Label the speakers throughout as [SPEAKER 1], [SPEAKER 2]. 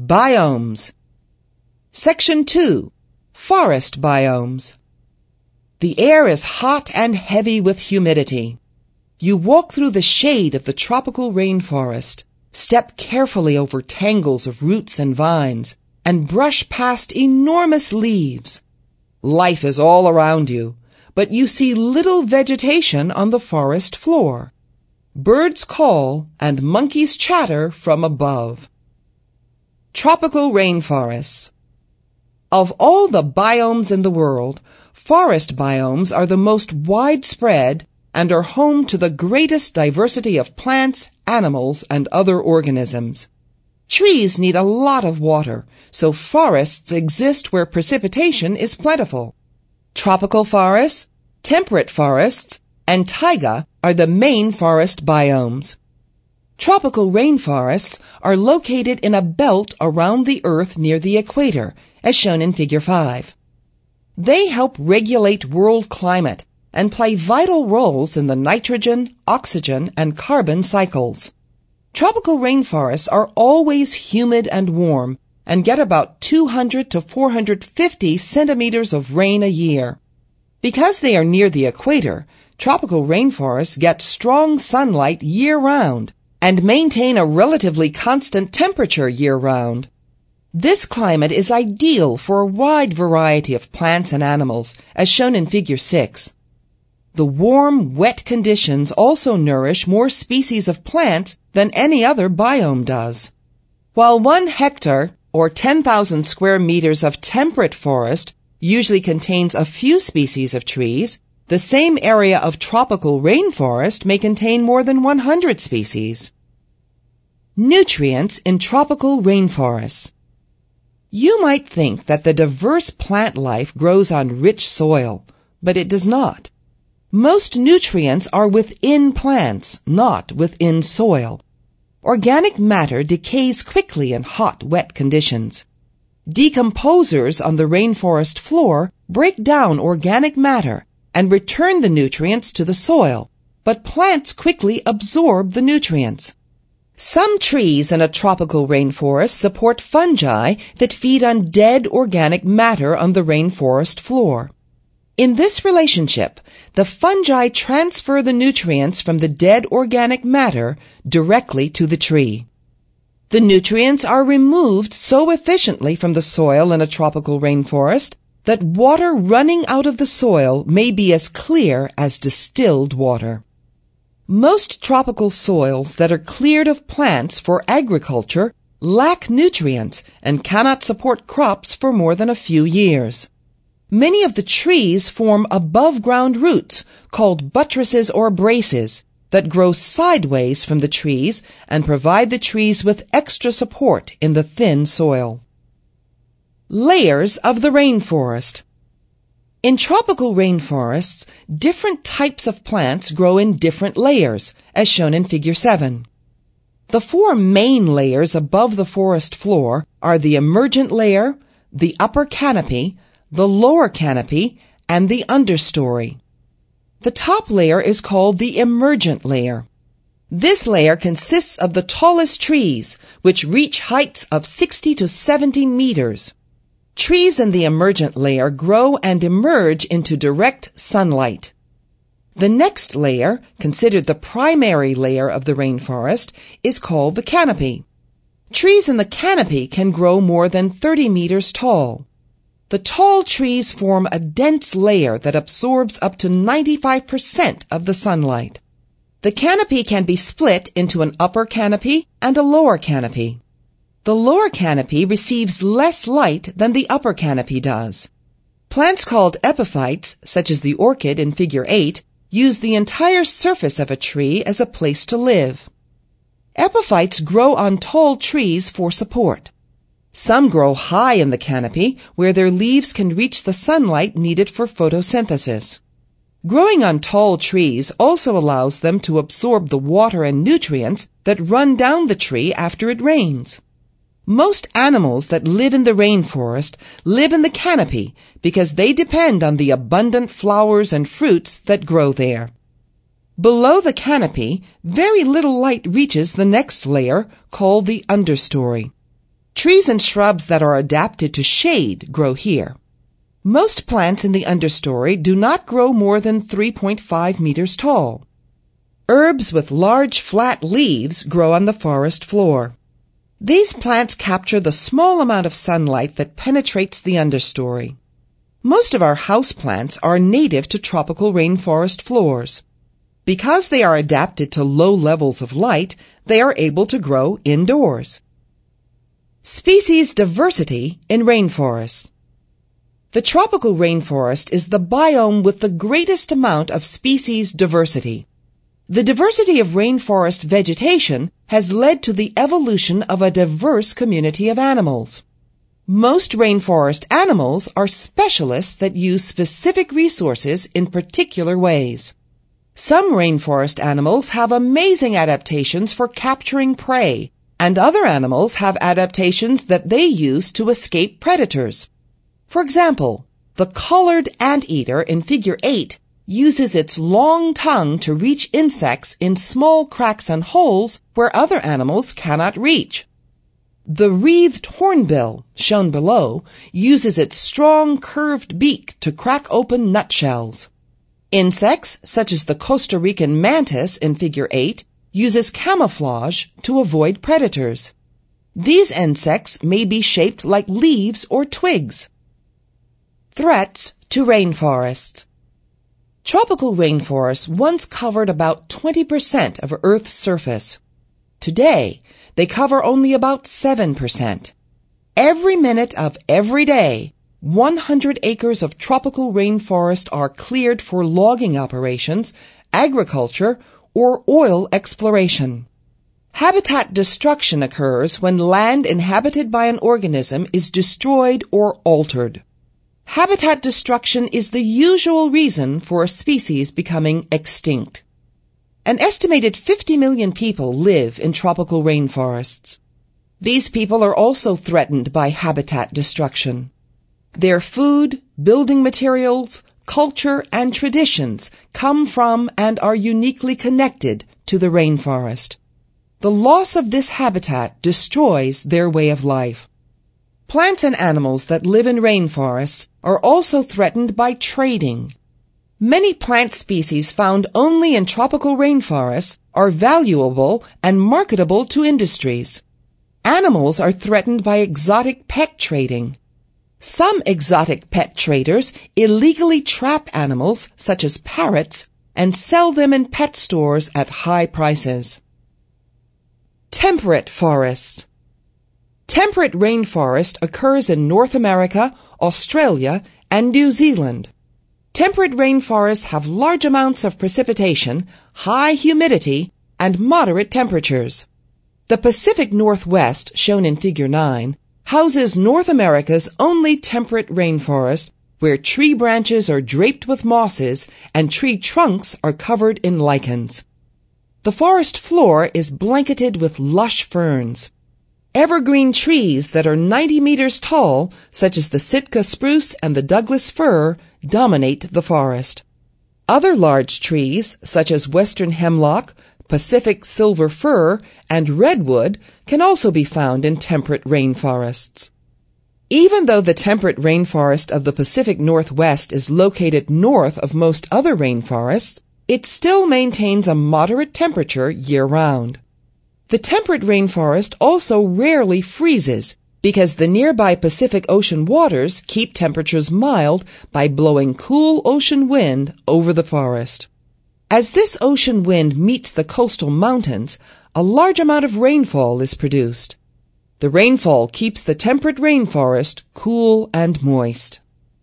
[SPEAKER 1] Biomes. Section 2. Forest biomes. The air is hot and heavy with humidity. You walk through the shade of the tropical rainforest, step carefully over tangles of roots and vines, and brush past enormous leaves. Life is all around you, but you see little vegetation on the forest floor. Birds call and monkeys chatter from above. Tropical rainforests. Of all the biomes in the world, forest biomes are the most widespread and are home to the greatest diversity of plants, animals, and other organisms. Trees need a lot of water, so forests exist where precipitation is plentiful. Tropical forests, temperate forests, and taiga are the main forest biomes. Tropical rainforests are located in a belt around the Earth near the equator, as shown in Figure 5. They help regulate world climate and play vital roles in the nitrogen, oxygen, and carbon cycles. Tropical rainforests are always humid and warm and get about 200 to 450 centimeters of rain a year. Because they are near the equator, tropical rainforests get strong sunlight year-round and maintain a relatively constant temperature year-round. This climate is ideal for a wide variety of plants and animals, as shown in Figure 6. The warm, wet conditions also nourish more species of plants than any other biome does. While 1 hectare, or 10,000 square meters of temperate forest, usually contains a few species of trees, the same area of tropical rainforest may contain more than 100 species. Nutrients in tropical rainforests. You might think that the diverse plant life grows on rich soil, but it does not. Most nutrients are within plants, not within soil. Organic matter decays quickly in hot, wet conditions. Decomposers on the rainforest floor break down organic matter and return the nutrients to the soil, but plants quickly absorb the nutrients. Some trees in a tropical rainforest support fungi that feed on dead organic matter on the rainforest floor. In this relationship, the fungi transfer the nutrients from the dead organic matter directly to the tree. The nutrients are removed so efficiently from the soil in a tropical rainforest that water running out of the soil may be as clear as distilled water. Most tropical soils that are cleared of plants for agriculture lack nutrients and cannot support crops for more than a few years. Many of the trees form above-ground roots called buttresses or braces that grow sideways from the trees and provide the trees with extra support in the thin soil. Layers of the rainforest. In tropical rainforests, different types of plants grow in different layers, as shown in Figure 7. The 4 main layers above the forest floor are the emergent layer, the upper canopy, the lower canopy, and the understory. The top layer is called the emergent layer. This layer consists of the tallest trees, which reach heights of 60 to 70 meters. Trees in the emergent layer grow and emerge into direct sunlight. The next layer, considered the primary layer of the rainforest, is called the canopy. Trees in the canopy can grow more than 30 meters tall. The tall trees form a dense layer that absorbs up to 95% of the sunlight. The canopy can be split into an upper canopy and a lower canopy. The lower canopy receives less light than the upper canopy does. Plants called epiphytes, such as the orchid in Figure 8, use the entire surface of a tree as a place to live. Epiphytes grow on tall trees for support. Some grow high in the canopy, where their leaves can reach the sunlight needed for photosynthesis. Growing on tall trees also allows them to absorb the water and nutrients that run down the tree after it rains. Most animals that live in the rainforest live in the canopy because they depend on the abundant flowers and fruits that grow there. Below the canopy, very little light reaches the next layer, called the understory. Trees and shrubs that are adapted to shade grow here. Most plants in the understory do not grow more than 3.5 meters tall. Herbs with large flat leaves grow on the forest floor. These plants capture the small amount of sunlight that penetrates the understory. Most of our houseplants are native to tropical rainforest floors. Because they are adapted to low levels of light, they are able to grow indoors. Species diversity in rainforests. The tropical rainforest is the biome with the greatest amount of species diversity. The diversity of rainforest vegetation has led to the evolution of a diverse community of animals. Most rainforest animals are specialists that use specific resources in particular ways. Some rainforest animals have amazing adaptations for capturing prey, and other animals have adaptations that they use to escape predators. For example, the collared anteater in Figure 8 uses its long tongue to reach insects in small cracks and holes where other animals cannot reach. The wreathed hornbill, shown below, uses its strong curved beak to crack open nutshells. Insects, such as the Costa Rican mantis in Figure 8, uses camouflage to avoid predators. These insects may be shaped like leaves or twigs. Threats to rainforests. Tropical rainforests once covered about 20% of Earth's surface. Today, they cover only about 7%. Every minute of every day, 100 acres of tropical rainforest are cleared for logging operations, agriculture, or oil exploration. Habitat destruction occurs when land inhabited by an organism is destroyed or altered. Habitat destruction is the usual reason for a species becoming extinct. An estimated 50 million people live in tropical rainforests. These people are also threatened by habitat destruction. Their food, building materials, culture, and traditions come from and are uniquely connected to the rainforest. The loss of this habitat destroys their way of life. Plants and animals that live in rainforests are also threatened by trading. Many plant species found only in tropical rainforests are valuable and marketable to industries. Animals are threatened by exotic pet trading. Some exotic pet traders illegally trap animals, such as parrots, and sell them in pet stores at high prices. Temperate forests. Temperate rainforest occurs in North America, Australia, and New Zealand. Temperate rainforests have large amounts of precipitation, high humidity, and moderate temperatures. The Pacific Northwest, shown in Figure 9, houses North America's only temperate rainforest, where tree branches are draped with mosses and tree trunks are covered in lichens. The forest floor is blanketed with lush ferns. Evergreen trees that are 90 meters tall, such as the Sitka spruce and the Douglas fir, dominate the forest. Other large trees, such as western hemlock, Pacific silver fir, and redwood, can also be found in temperate rainforests. Even though the temperate rainforest of the Pacific Northwest is located north of most other rainforests, it still maintains a moderate temperature year-round. The temperate rainforest also rarely freezes because the nearby Pacific Ocean waters keep temperatures mild by blowing cool ocean wind over the forest. As this ocean wind meets the coastal mountains, a large amount of rainfall is produced. The rainfall keeps the temperate rainforest cool and moist.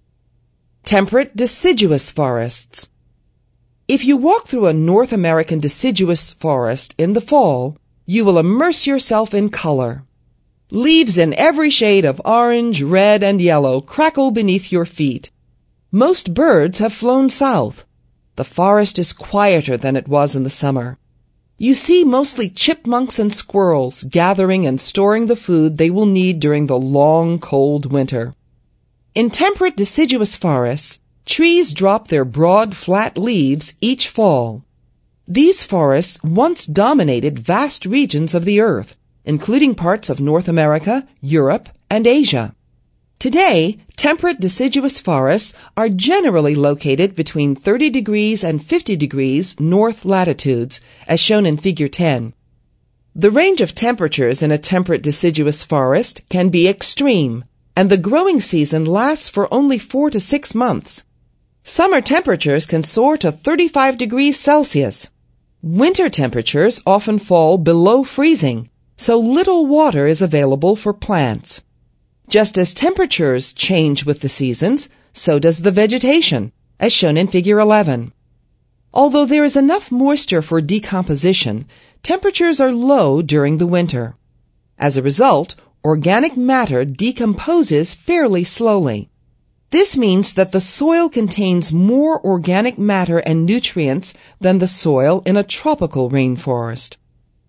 [SPEAKER 1] Temperate deciduous forests. If you walk through a North American deciduous forest in the fall, you will immerse yourself in color. Leaves in every shade of orange, red, and yellow crackle beneath your feet. Most birds have flown south. The forest is quieter than it was in the summer. You see mostly chipmunks and squirrels gathering and storing the food they will need during the long, cold winter. In temperate deciduous forests, trees drop their broad, flat leaves each fall. These forests once dominated vast regions of the earth, including parts of North America, Europe, and Asia. Today, temperate deciduous forests are generally located between 30 degrees and 50 degrees north latitudes, as shown in Figure 10. The range of temperatures in a temperate deciduous forest can be extreme, and the growing season lasts for only 4 to 6 months. Summer temperatures can soar to 35 degrees Celsius. Winter temperatures often fall below freezing, so little water is available for plants. Just as temperatures change with the seasons, so does the vegetation, as shown in Figure 11. Although there is enough moisture for decomposition, temperatures are low during the winter. As a result, organic matter decomposes fairly slowly. This means that the soil contains more organic matter and nutrients than the soil in a tropical rainforest.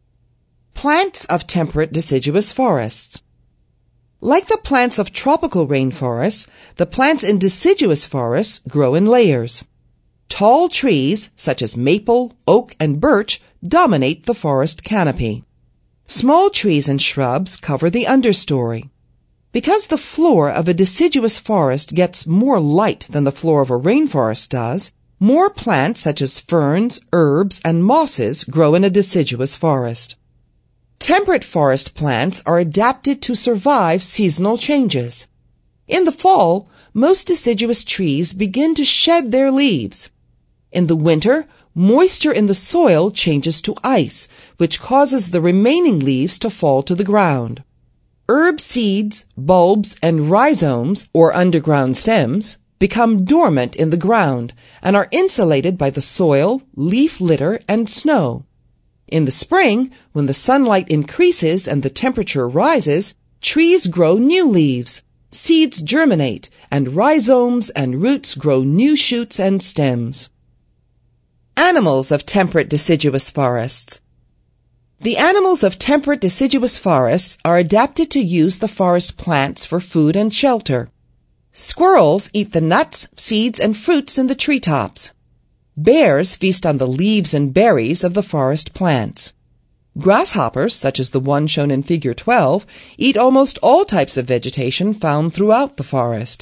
[SPEAKER 1] Plants of temperate deciduous forests. Like the plants of tropical rainforests, the plants in deciduous forests grow in layers. Tall trees, such as maple, oak, and birch, dominate the forest canopy. Small trees and shrubs cover the understory. Because the floor of a deciduous forest gets more light than the floor of a rainforest does, more plants such as ferns, herbs, and mosses grow in a deciduous forest. Temperate forest plants are adapted to survive seasonal changes. In the fall, most deciduous trees begin to shed their leaves. In the winter, moisture in the soil changes to ice, which causes the remaining leaves to fall to the ground. Herb seeds, bulbs, and rhizomes, or underground stems, become dormant in the ground and are insulated by the soil, leaf litter, and snow. In the spring, when the sunlight increases and the temperature rises, trees grow new leaves, seeds germinate, and rhizomes and roots grow new shoots and stems. Animals of temperate deciduous forests. The animals of temperate deciduous forests are adapted to use the forest plants for food and shelter. Squirrels eat the nuts, seeds, and fruits in the treetops. Bears feast on the leaves and berries of the forest plants. Grasshoppers, such as the one shown in Figure 12, eat almost all types of vegetation found throughout the forest.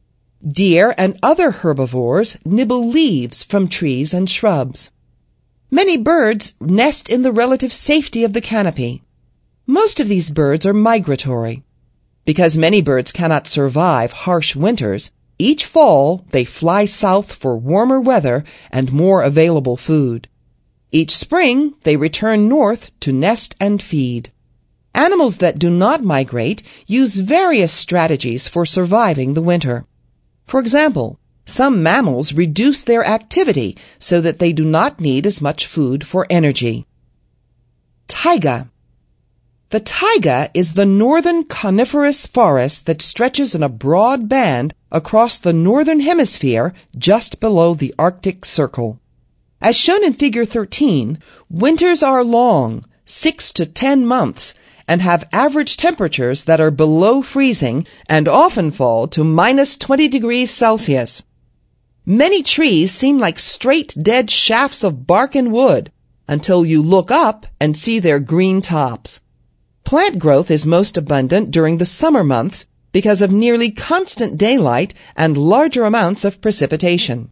[SPEAKER 1] Deer and other herbivores nibble leaves from trees and shrubs. Many birds nest in the relative safety of the canopy. Most of these birds are migratory. Because many birds cannot survive harsh winters, each fall they fly south for warmer weather and more available food. Each spring they return north to nest and feed. Animals that do not migrate use various strategies for surviving the winter. For example, some mammals reduce their activity so that they do not need as much food for energy. Taiga. The taiga is the northern coniferous forest that stretches in a broad band across the northern hemisphere just below the Arctic Circle. As shown in Figure 13, winters are long, 6 to 10 months, and have average temperatures that are below freezing and often fall to minus 20 degrees Celsius. Many trees seem like straight dead shafts of bark and wood until you look up and see their green tops. Plant growth is most abundant during the summer months because of nearly constant daylight and larger amounts of precipitation.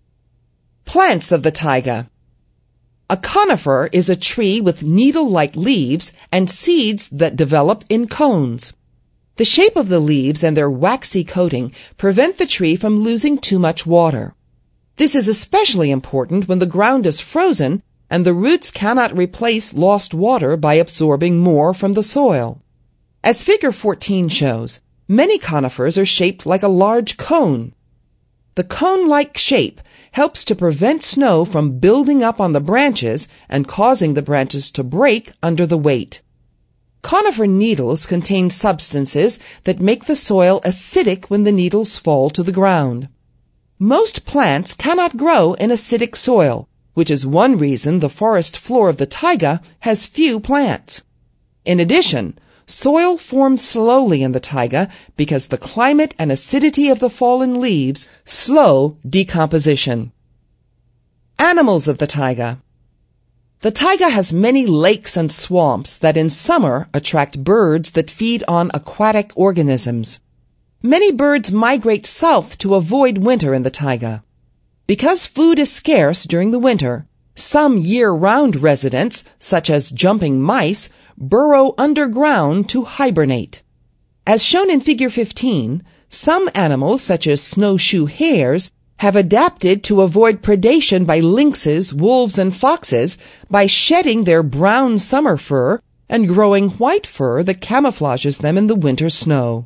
[SPEAKER 1] Plants of the taiga. A conifer is a tree with needle-like leaves and seeds that develop in cones. The shape of the leaves and their waxy coating prevent the tree from losing too much water. This is especially important when the ground is frozen and the roots cannot replace lost water by absorbing more from the soil. As Figure 14 shows, many conifers are shaped like a large cone. The cone-like shape helps to prevent snow from building up on the branches and causing the branches to break under the weight. Conifer needles contain substances that make the soil acidic when the needles fall to the ground. Most plants cannot grow in acidic soil, which is one reason the forest floor of the taiga has few plants. In addition, soil forms slowly in the taiga because the climate and acidity of the fallen leaves slow decomposition. Animals of the taiga. The taiga has many lakes and swamps that in summer attract birds that feed on aquatic organisms. Many birds migrate south to avoid winter in the taiga. Because food is scarce during the winter, some year-round residents, such as jumping mice, burrow underground to hibernate. As shown in Figure 15, some animals, such as snowshoe hares, have adapted to avoid predation by lynxes, wolves, and foxes by shedding their brown summer fur and growing white fur that camouflages them in the winter snow.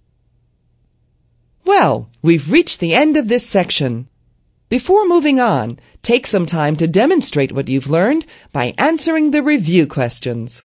[SPEAKER 1] Well, we've reached the end of this section. Before moving on, take some time to demonstrate what you've learned by answering the review questions.